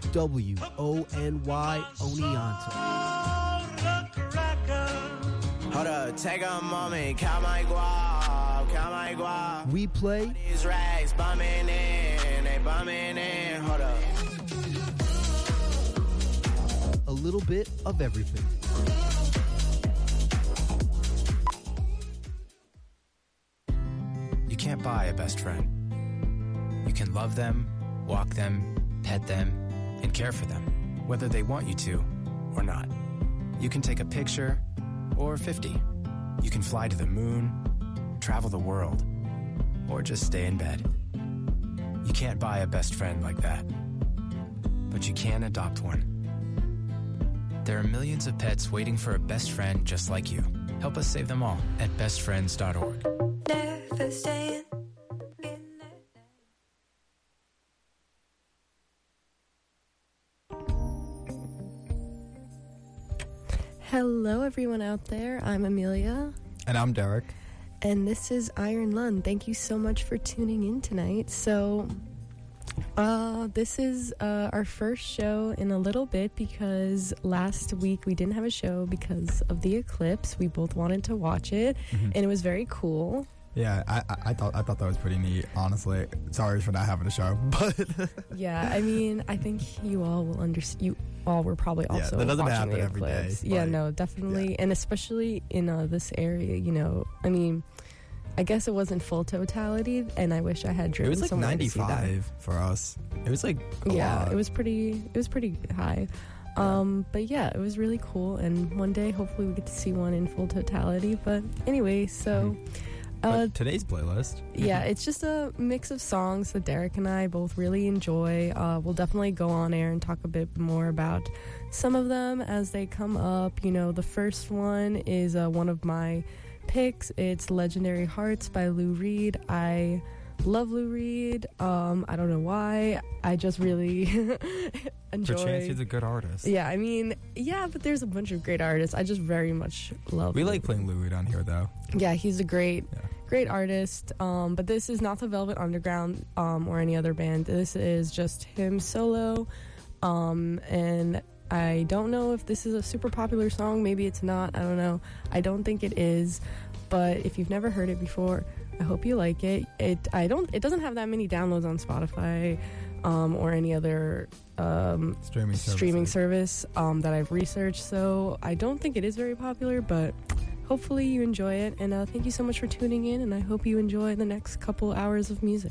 WONY Oneonta. Hold up, take a moment, count my guap, count my guap. We play These rags bumming in, they bumming in, hold up. a little bit of everything. You can't buy a best friend. You can love them, walk them, pet them, and care for them, whether they want you to or not. You can take a picture or 50. You can fly to the moon, travel the world, or just stay in bed. You can't buy a best friend like that, but you can adopt one. There are millions of pets waiting for a best friend just like you. Help us save them all at bestfriends.org. Never staying in Hello, everyone out there. I'm Amelia. And I'm Derek. And this is Iron Lund. Thank you so much for tuning in tonight. So, this is our first show in a little bit because last week we didn't have a show because of the eclipse. We both wanted to watch it, and it was very cool. Yeah, I thought that was pretty neat, honestly. Sorry for not having a show, but Yeah, I mean, I think you all will understand. You all were probably also that doesn't watching happen the every day, eclipse. Yeah, like, no, definitely, yeah. and especially in this area. You know, I mean, I guess it wasn't full totality, and I wish I had it driven was like somewhere to see that. 95 for us. It was like a lot. It was pretty high. But yeah, it was really cool, and one day hopefully we get to see one in full totality. But anyway, so But today's playlist. yeah, it's just a mix of songs that Derek and I both really enjoy. We'll definitely go on air and talk a bit more about some of them as they come up. You know, the first one is one of my picks. It's Legendary Hearts by Lou Reed. I love Lou Reed. I don't know why. I just really enjoy. Perchance he's a good artist. Yeah, I mean, yeah, but there's a bunch of great artists. I just very much love We Lou like playing Lou Reed on here, though. Yeah, he's a great artist. But this is not the Velvet Underground or any other band. This is just him solo. And I don't know if this is a super popular song. Maybe it's not. I don't know. I don't think it is. But if you've never heard it before, I hope you like it. It doesn't have that many downloads on Spotify or any other streaming service that I've researched. So I don't think it is very popular, but hopefully you enjoy it. And thank you so much for tuning in, and I hope you enjoy the next couple hours of music.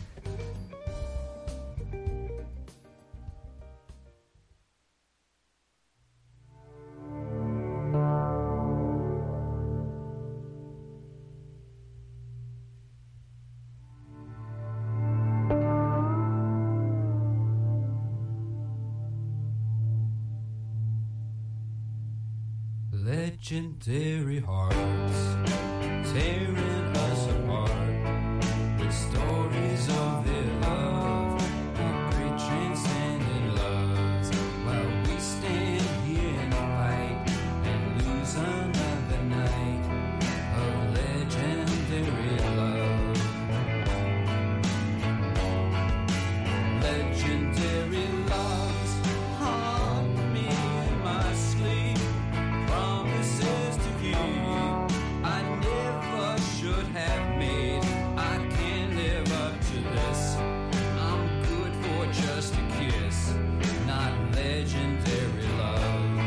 Legendary hearts tearing us apart with stories of their love and great transcendent loves, while we stand here and fight and lose another night of legendary love. Legendary loves haunt me in my sleep. Promises to keep, I never should have made. I can't live up to this. I'm good for just a kiss, not legendary love.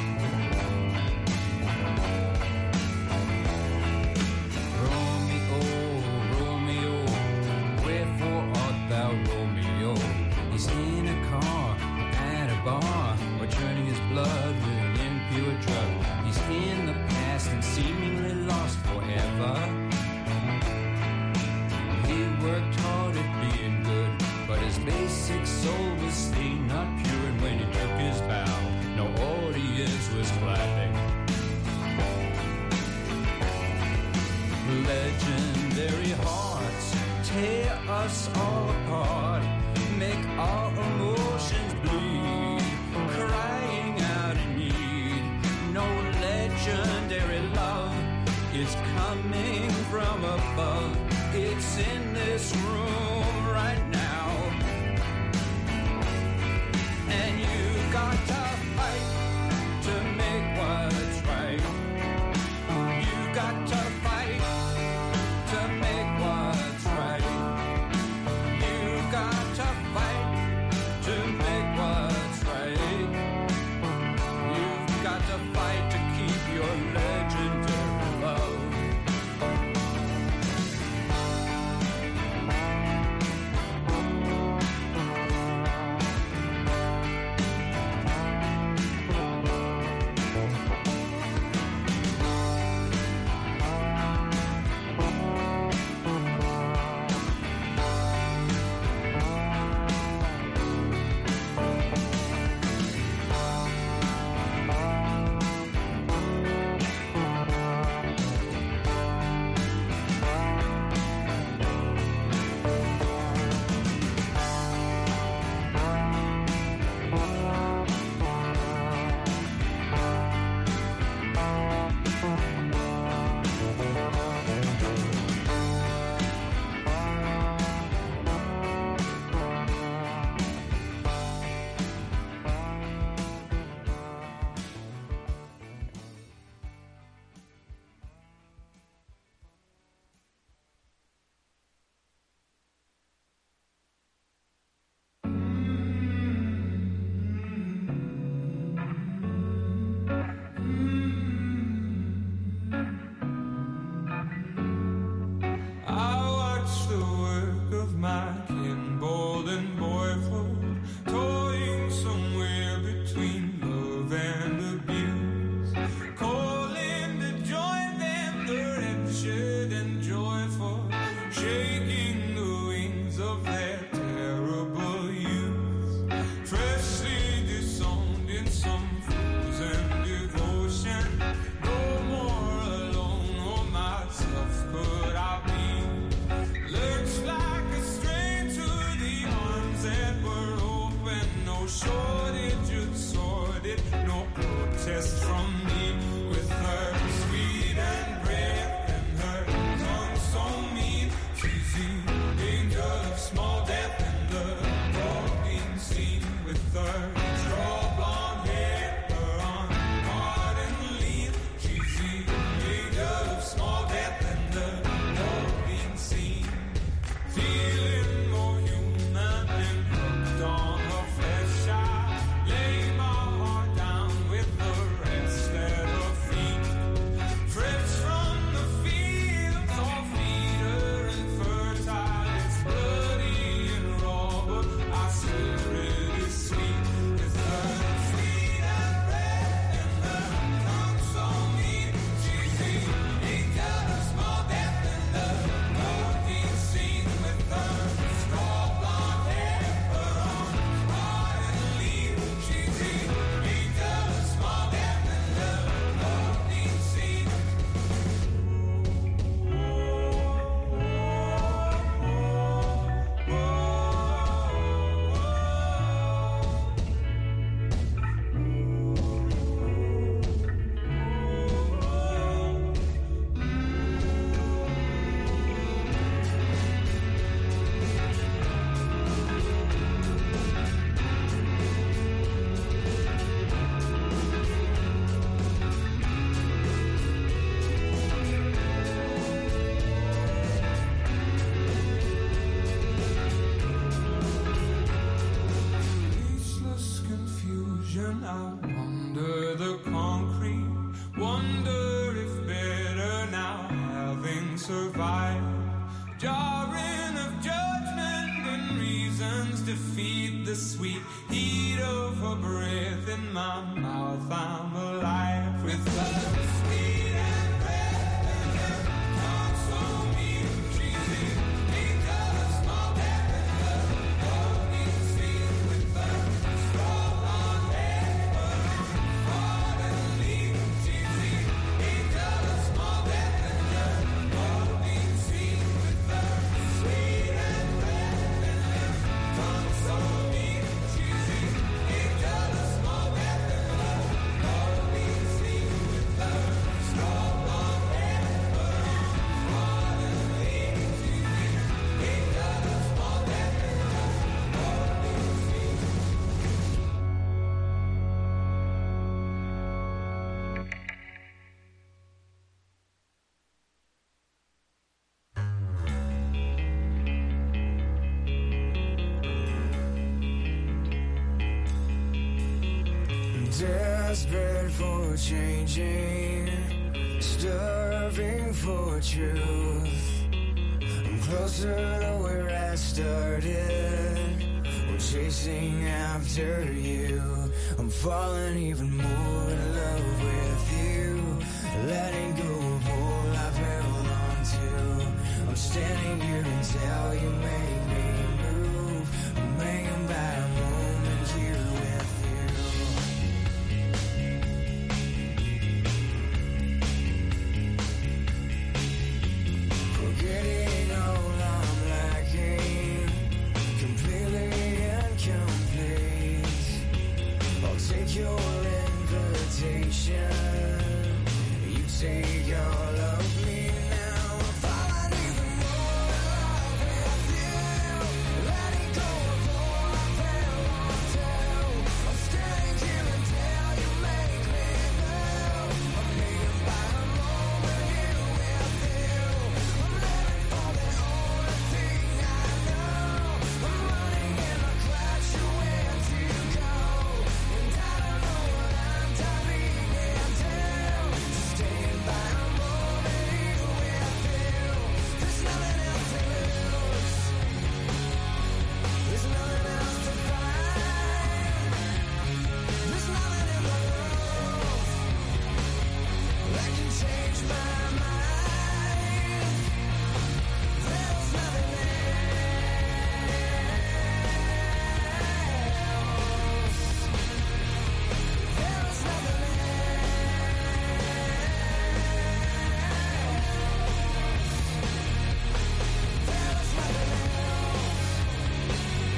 Romeo, Romeo, wherefore art thou Romeo? He's in a car, at a bar, or churning his blood with an impure drug. He's in the past and seemingly lost forever. He worked hard at being good, but his basic soul was stained, not pure. And when he took his bow, no audience was clapping. Legendary hearts tear us all apart, make our emotions bleed, crying out in need. No legendary love is coming from above. It's in this room right now. I wonder the concrete, wonder if better now, having survived. Jarring of judgment and reasons to feed the sweet heat of her breath in my mouth. I'm alive with her sweet and red and her tongue so mean and cheesy. Pink of a small pet and her walking sweet with her straw blonde hair, but hard and lean and cheesy. Pink of a small pet and her walking sweet with her sweet and red and her tongue so mean and cheesy. Pink of a small pet and her walking sweet with her straw blonde hair, but hard and lean and cheesy. Pink of a small pet and her walking sweet. Desperate for changing, starving for truth. I'm closer to where I started. I'm chasing after you. I'm falling even more in love with you. Letting go of all I've held on to. I'm standing here until you make me move. I'm hanging by a moment here with you. Forgetting all I'm lacking, completely incomplete. I'll take your invitation. You take all of me now. I'm falling even more in love with you. Letting go of all I've held on to. I'm standing here until you make me move. I'm hanging by a moment here with you. I'm living for the only thing I know. I'm running in a crash, where to go? And I don't know what I'm diving into. Just staying by a moment here with you. There's nothing else to lose. There's nothing else to find. There's nothing in the world that can change my mind. There's nothing else. There's nothing else. There's nothing else.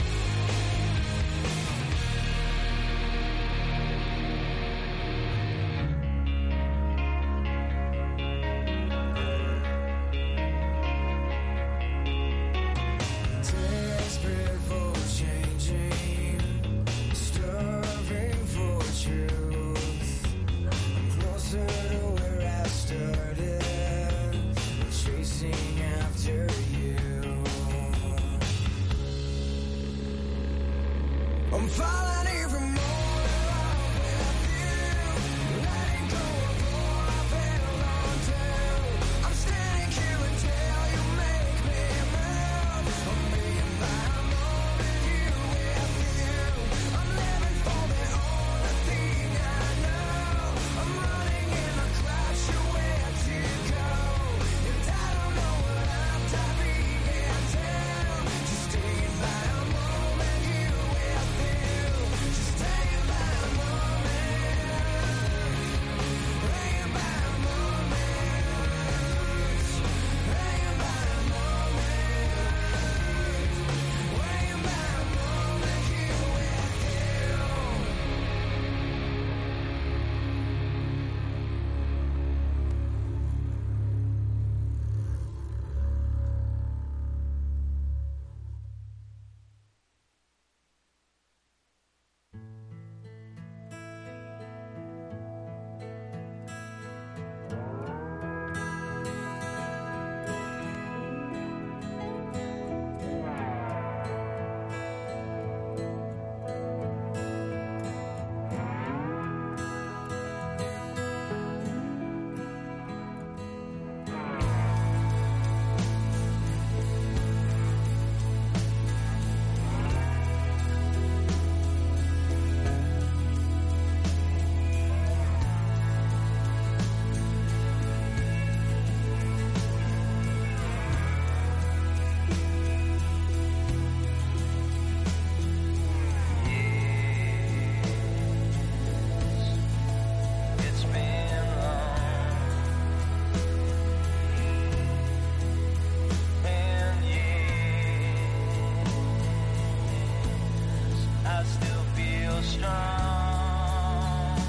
Desperate for changing, starving for truth. I'm closer to where I started, chasing after you. I'm falling even more in love with you. Letting go of all I've held on to. I'm standing here until you make me move. I'm being by a moment here with you. I'm living for the only thing I know. I'm running in a crash, where to go? And I don't know what I'm diving into. Just staying by a moment here with you. strong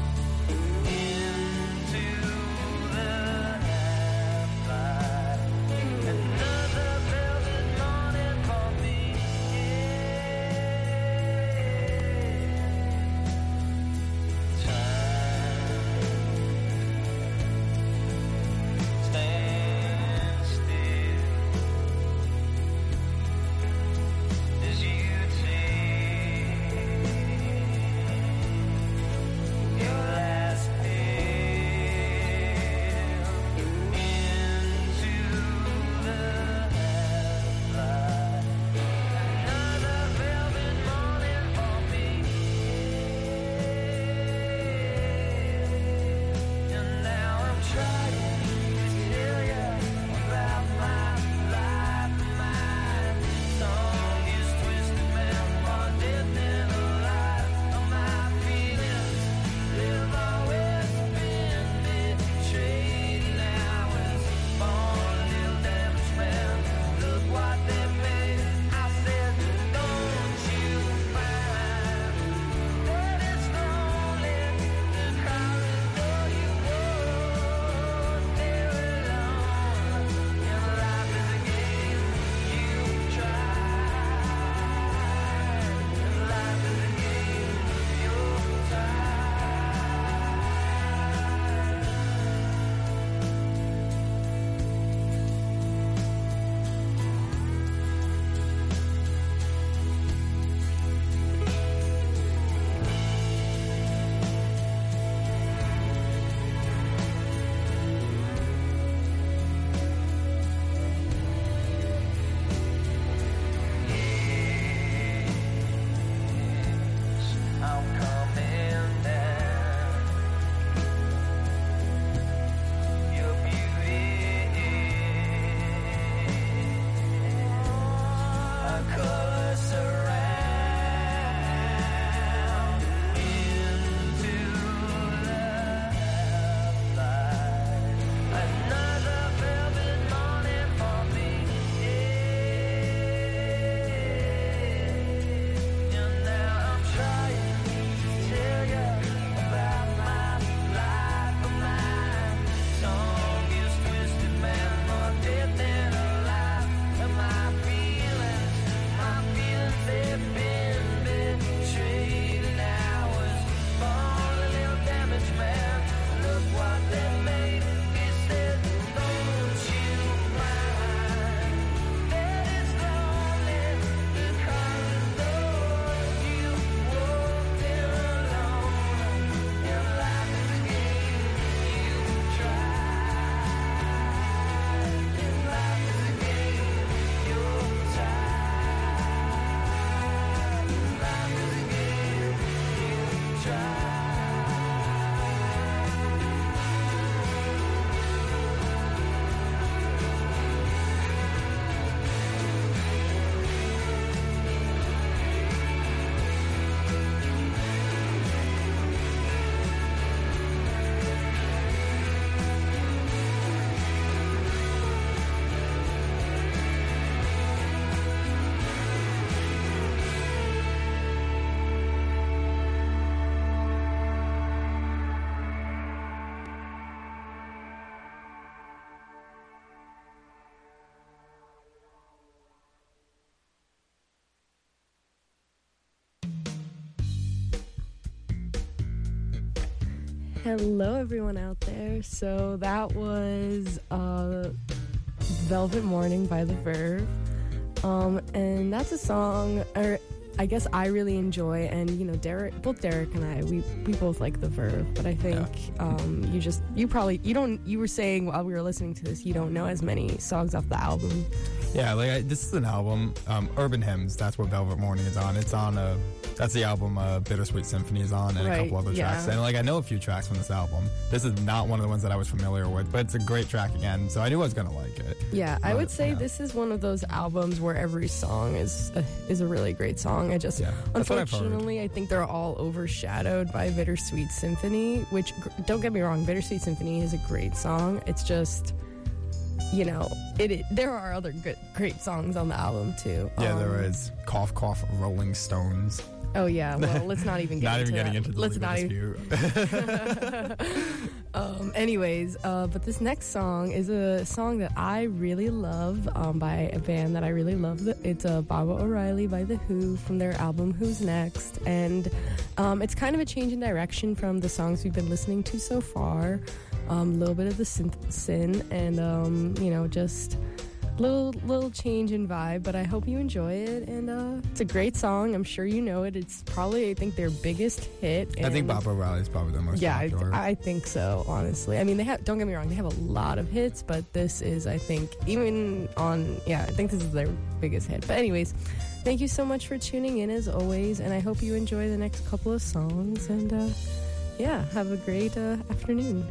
into the half-light. Another velvet morning for me. Time stands still as you take your last pill into the half-light. Another velvet morning for me. And now I'm trying to tell you about my life. My song is twisted, man, more dead than alive. My feelings, they've always been betrayed. Now it's born, little damaged man. Look what they made. I said, don't you find that it's lonely and crying though you won't there alone. And life is a game you try. And life is a game you're I'm coming down. Your beauty, our colors surround into the half-light. Another velvet morning for me. And now I'm trying to tell you about my life. My song is twisted, man, more dead than alive. And my feelings, they've been betrayed. And I was born a little damaged man. Look what they made. He said, don't you mind that it's lonely and crying though you walk there alone. And life is a game you try. And life is a game you're tired. Life is a game you try. Hello, everyone out there. So that was Velvet Morning by The Verve. And that's a song, or I guess I really enjoy, and you know, both Derek and I, we both like The Verve, but I think you were saying while we were listening to this, you don't know as many songs off the album. Yeah, this is an album, Urban Hymns, that's what Velvet Morning is on. It's on that's the album Bittersweet Symphony is on, and a couple other tracks. And I know a few tracks from this album. This is not one of the ones that I was familiar with, but it's a great track again, so I knew I was gonna like it. Yeah, I would say this is one of those albums where every song is a really great song. Unfortunately, I think they're all overshadowed by Bittersweet Symphony, which, don't get me wrong, Bittersweet Symphony is a great song. It's just, you know, there are other great songs on the album too. Yeah, there is. Cough Cough Rolling Stones. Oh yeah, well, let's not even get into getting that. into the Let's legal not dispute. Anyways, but this next song is a song that I really love by a band that I really love. It's Baba O'Reilly by The Who from their album Who's Next, and it's kind of a change in direction from the songs we've been listening to so far. A little bit of the sin and just little change in vibe, but I hope you enjoy it. And it's a great song. I'm sure you know it. It's probably, I think, their biggest hit. I think Baba O'Reilly is probably the most popular. I think so, honestly. I mean, don't get me wrong, they have a lot of hits, but this is, I think, I think this is their biggest hit. But anyways, thank you so much for tuning in as always, and I hope you enjoy the next couple of songs. And have a great afternoon.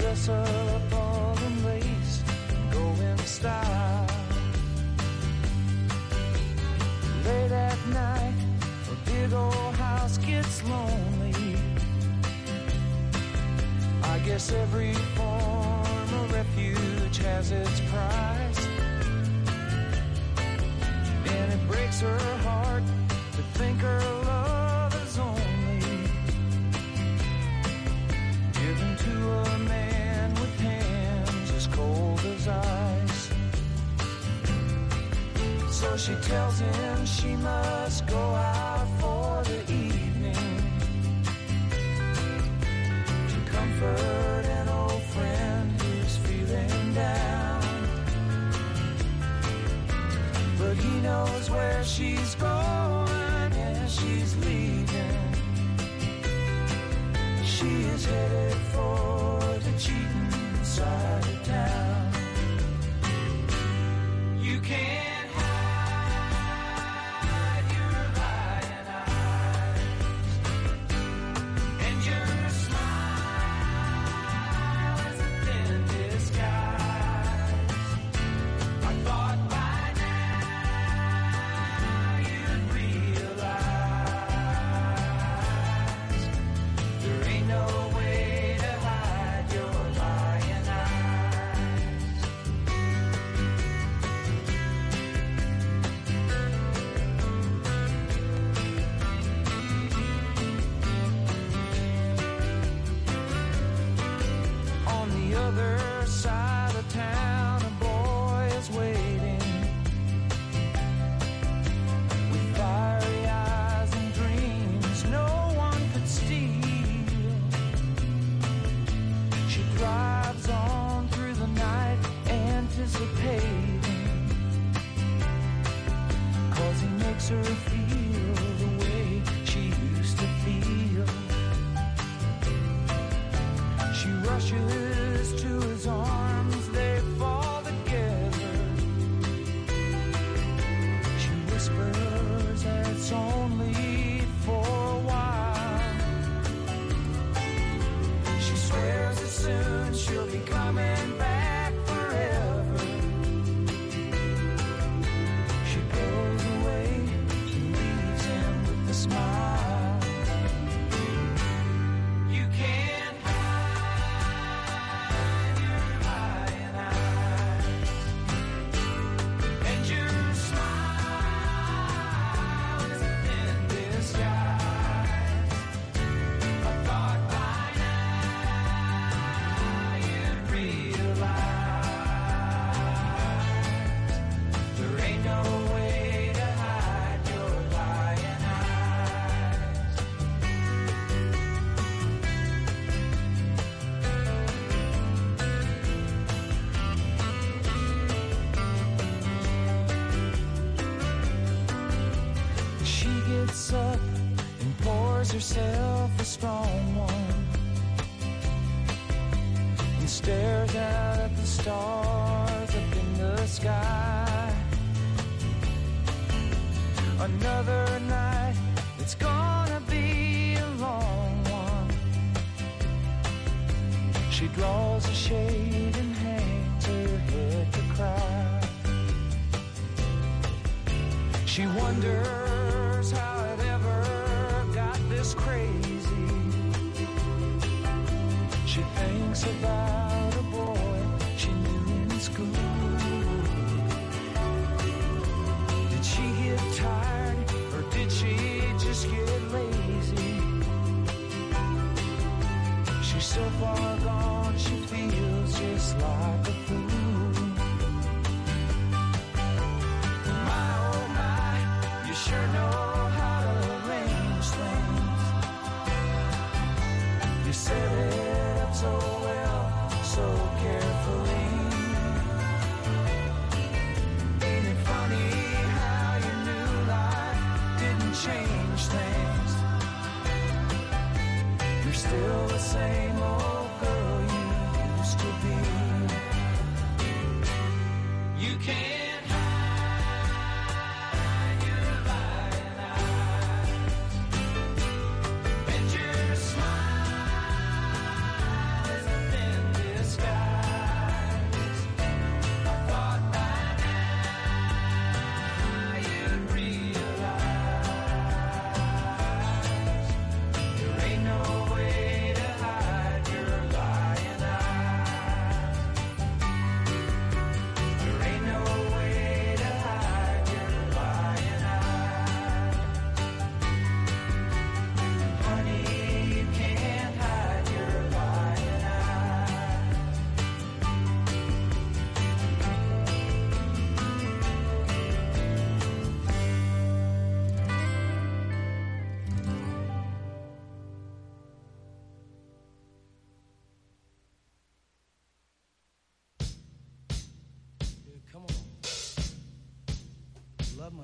dress up all in lace and go in style. Late at night, a big old house gets lonely. I guess every form of refuge has its price. And it breaks her heart to think her love is only given to a man with hands as cold as ice. So she tells him she must go out for the evening to comfort an old friend who's feeling down. But he knows where she's going and she's leaving. She is headed for the cheating side of town. You can't hide your lying eyes, and your smile is a thin disguise. I thought by now you'd realize there ain't no way to hide your lying eyes. On the other side of town, a boy is waiting with fiery eyes and dreams no one could steal. She drives on through the night, anticipating, 'cause he makes her feel the way she used to feel. She rushes to his arms, they fall together. She whispers that it's only for a while. She swears that soon she'll be coming back forever. She pulls away and leaves him with a smile. You can't hide your lying eyes, and your smile is a thin disguise. I thought by now you'd realize there ain't no way to hide your lying eyes. She gets up and pours herself a strong one and stares out at the stars up in the sky. Another night, it's gonna be a long one. She draws a shade and hangs her head to cry. She wonders how it ever got this crazy. She thinks about a boy she knew in school. Did she get tired or did she just get lazy? She's so far gone, she feels just like a fool. My oh my, you sure know how to arrange things. You set it up so well, so carefully. Ain't it funny how your new life didn't change things? You're still the same old girl you used to be. You can't hide your lying eyes, and your smile is a thin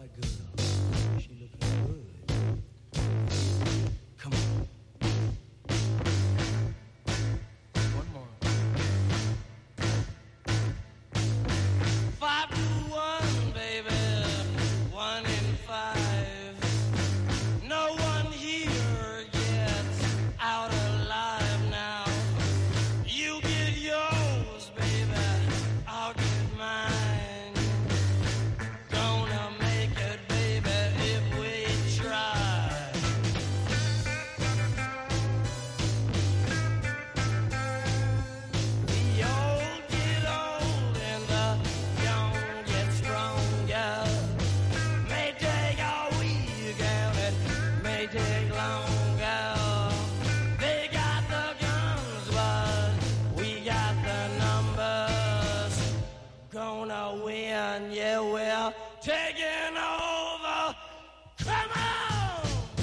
girl. She looking good. Come on. One more. 5 to 1, baby. 1 in 5. No one here gets out alive now. You get yours, baby. I'll get mine. Gonna make it, baby, if we try. The old get old and the young get stronger. May take a week and it may take longer. They got the guns, but we got the numbers. Gonna win, yeah, we're taking over. Come on!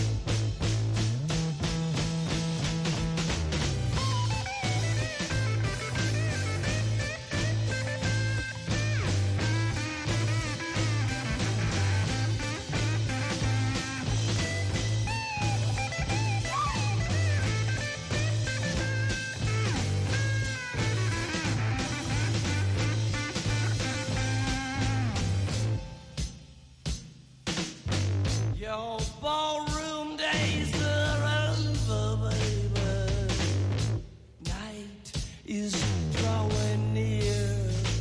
Your ballroom days are over, baby. Night is drawing near.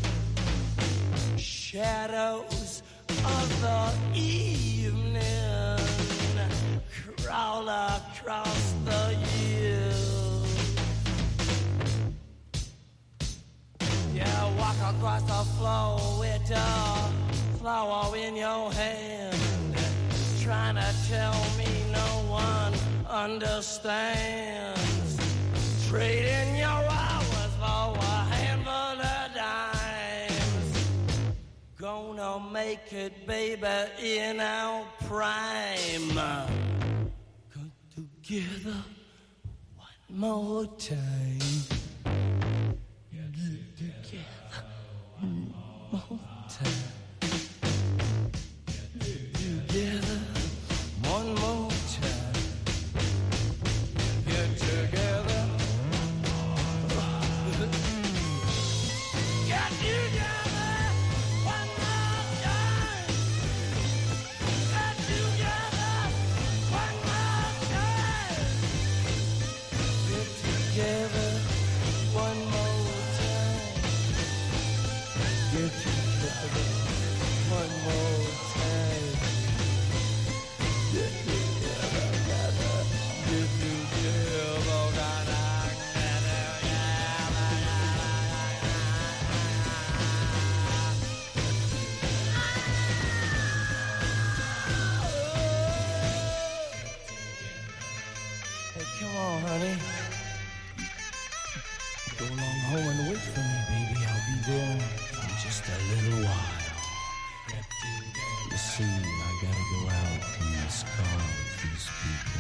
Shadows of the evening crawl across the years. Yeah, walk across the floor with a flower in your hand. Trying to tell me no one understands. Trading your hours for a handful of dimes. Gonna make it, baby, in our prime. Come together one more time. Get together one more time. Together one more time. Get together. Get together one more time. Get together one more time. Get together one more time. Get together one more time. Hey, come on, honey. Go along home and wait for me, baby. I'll be there in just a little while. You see, I gotta go out in this car with these people.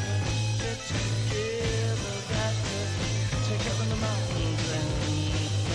Take up in the mountains and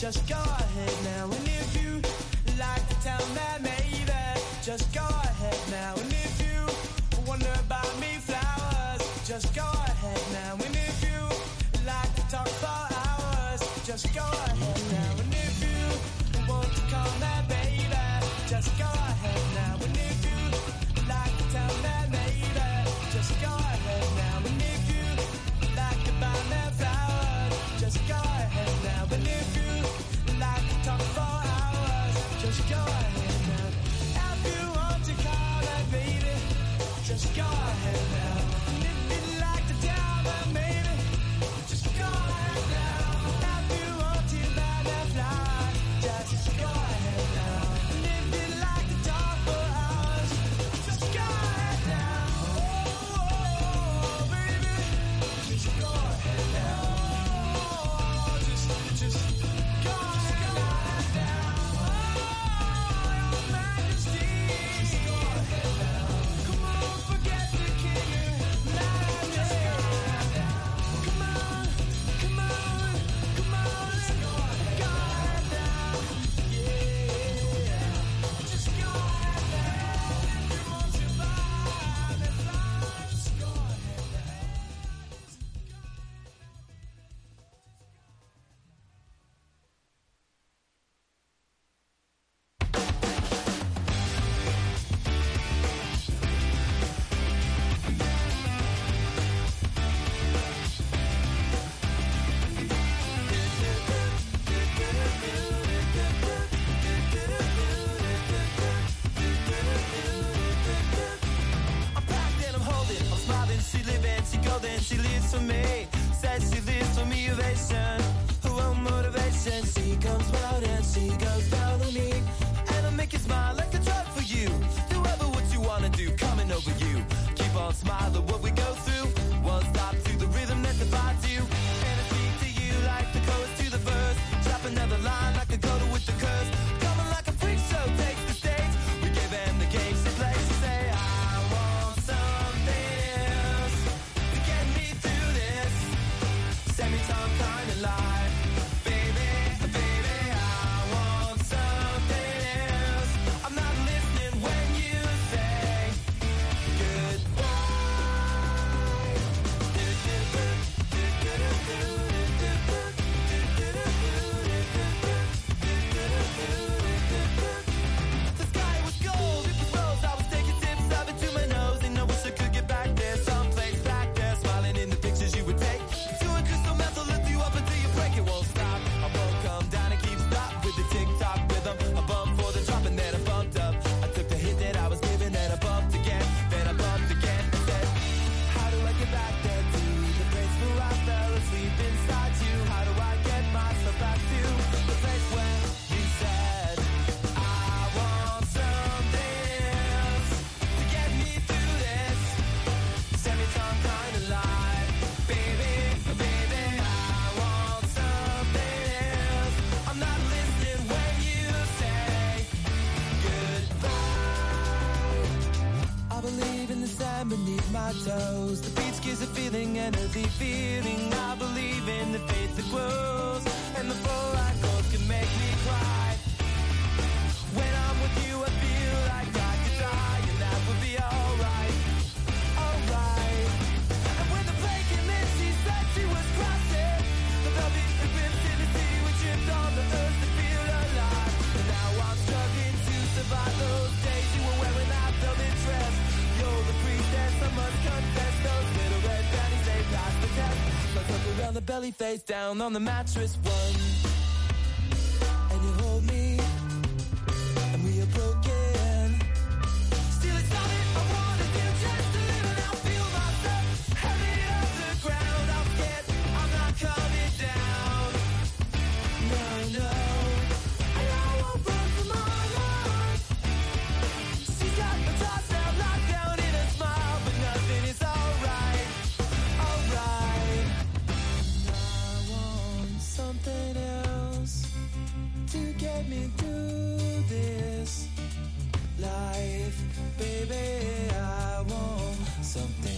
just go ahead now. And if you like to tell me maybe, just go ahead now. And if you wonder about me flowers, just go ahead now. And if you like to talk for hours, just go ahead now. And if you want to call me baby, just go ahead now. And if you like to tell me maybe, just go ahead now. And if you like to buy me flowers, just go ahead now. And if you like to talk for hours, just go ahead now. If you want to call me baby, just go ahead now. And if you like to tell me maybe, just go ahead now. If you want to buy me flowers, just go ahead now. And if you like to talk for hours, just go ahead now. Oh, baby, just go ahead now. Just go ahead now. Oh, your majesty, just go ahead now. Come on, forget the king. Just go ahead now. Come on, come on, come on, let's go ahead now. Yeah, just go ahead now. If you want to buy me flowers, go ahead now. I'm packed and I'm holding, I'm smiling, she living, she golden, she lives for me. Says she lives for me, ovation, her own motivation. She comes round and she goes down on me, and I make you smile like a drug for you. Do ever what you wanna do, coming over you. Keep on smiling what we go through. One stop to the rhythm that divides you, and I speak to you like the chorus to the verse. Drop another line like a coda with the curse. Coming like a freak show takes the stage. We gave them the game she plays. She say I want something else to get me through this semi-time kind of life. Baby, baby, I want something else. I'm not listening when you say goodbye. The sky was gold, it was rose. I was taking sips of it to my nose, and I wish I could get back there, someplace back there, smiling in the pictures you would take. Doing crystal meth will lift you up until you break. It won't stop. I won't come down and keep stop with the tick-tock rhythm. I bumped for the drop and then I bumped up. I took the hit that I was given, then I bumped again, then I bumped again. I said, how do I get back there to the place where I fell asleep inside you? How do I get myself back to the place where you said I want something else to get me through this semi-time kind of life? Baby, baby, I want something else. I'm not listening when you say goodbye. I believe in the sand beneath my toes. The beach gives a feeling, an earthy feeling. I believe in the faith that grows, and the fluoride gold can make me cry. When I'm with you, I feel like I could die, and that would be alright, alright. And when the plane came in, she said she was crossing the velvet ribbed in the sea, we tripped on the earth to feel alive. And now I'm struggling to survive those days you were wearing that velvet dress. You're the priestess, I must confess. Those little red panties, they passed the test. So I took around the belly, face down on the mattress one, and you hold me, and we are broken. Still it's all that I wanna do, just to live and I'll feel myself heavy off the ground. I'm scared I'm not coming down. No, no, I know I won't run from my life. She's got my thoughts now locked down in a smile, but nothing is alright, alright. I want something else to get me through this life. Baby, I want something